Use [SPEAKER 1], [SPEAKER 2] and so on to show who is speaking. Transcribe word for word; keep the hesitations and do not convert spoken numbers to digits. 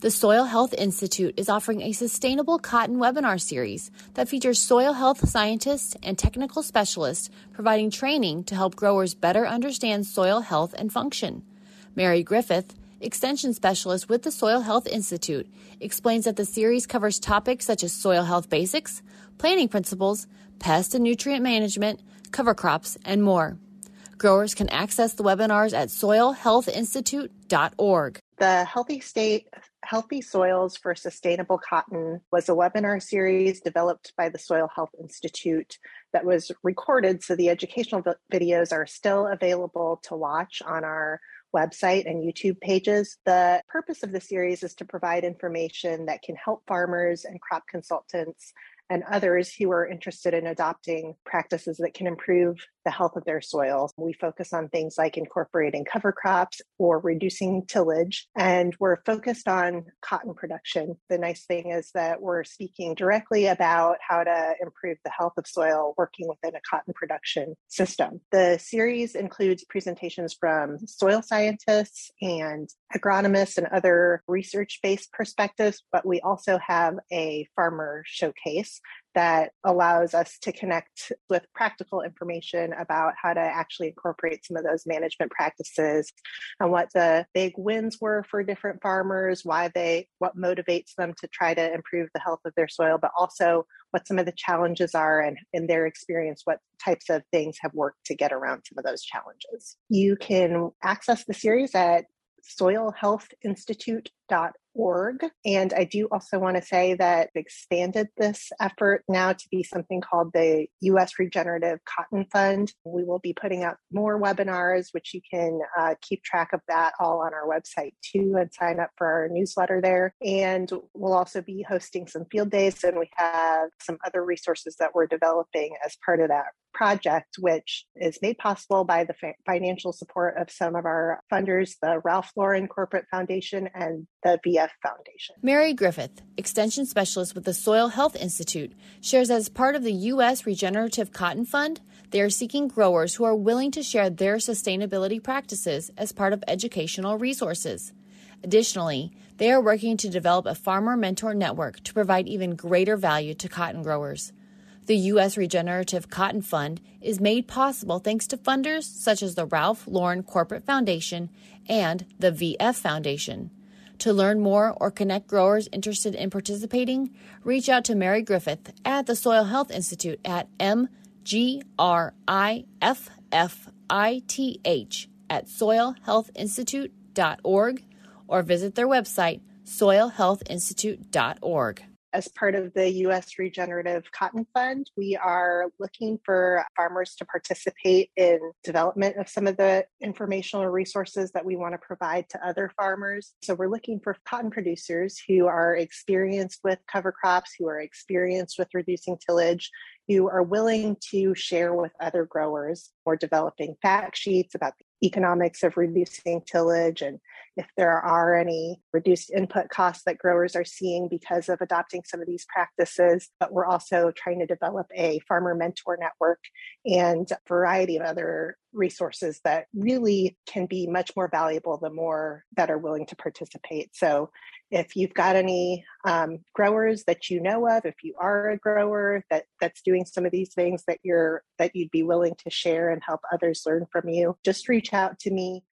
[SPEAKER 1] The Soil Health Institute is offering a sustainable cotton webinar series that features soil health scientists and technical specialists providing training to help growers better understand soil health and function. Mary Griffith, Extension Specialist with the Soil Health Institute, explains that the series covers topics such as soil health basics, planting principles, pest and nutrient management, cover crops, and more. Growers can access the webinars at soil health institute dot org.
[SPEAKER 2] The Healthy State, Healthy Soils for Sustainable Cotton was a webinar series developed by the Soil Health Institute that was recorded, so the educational videos are still available to watch on our website and YouTube pages. The purpose of the series is to provide information that can help farmers and crop consultants and others who are interested in adopting practices that can improve the health of their soils. We focus on things like incorporating cover crops or reducing tillage, and we're focused on cotton production. The nice thing is that we're speaking directly about how to improve the health of soil working within a cotton production system. The series includes presentations from soil scientists and agronomists and other research-based perspectives, but we also have a farmer showcase that allows us to connect with practical information about how to actually incorporate some of those management practices and what the big wins were for different farmers, why they, what motivates them to try to improve the health of their soil, but also what some of the challenges are and in their experience, what types of things have worked to get around some of those challenges. You can access the series at soil health institute dot org. And I do also want to say that we've expanded this effort now to be something called the U S Regenerative Cotton Fund. We will be putting out more webinars, which you can uh, keep track of that all on our website too and sign up for our newsletter there. And we'll also be hosting some field days, and we have some other resources that we're developing as part of that project, which is made possible by the fa- financial support of some of our funders, the Ralph Lauren Corporate Foundation and the V F Foundation.
[SPEAKER 1] Mary Griffith, Extension Specialist with the Soil Health Institute, shares that as part of the U S Regenerative Cotton Fund, they are seeking growers who are willing to share their sustainability practices as part of educational resources. Additionally, they are working to develop a farmer mentor network to provide even greater value to cotton growers. The U S Regenerative Cotton Fund is made possible thanks to funders such as the Ralph Lauren Corporate Foundation and the V F Foundation. To learn more or connect growers interested in participating, reach out to Mary Griffith at the Soil Health Institute at M G R I F F I T H at soil health institute dot org or visit their website, soil health institute dot org.
[SPEAKER 2] As part of the U S Regenerative Cotton Fund, we are looking for farmers to participate in development of some of the informational resources that we want to provide to other farmers. So we're looking for cotton producers who are experienced with cover crops, who are experienced with reducing tillage, who are willing to share with other growers. We're developing fact sheets about the economics of reducing tillage and if there are any reduced input costs that growers are seeing because of adopting some of these practices. But we're also trying to develop a farmer mentor network and a variety of other resources that really can be much more valuable the more that are willing to participate. So if you've got any um, growers that you know of, if you are a grower that, that's doing some of these things that you're that you'd be willing to share and help others learn from you, just reach out to me.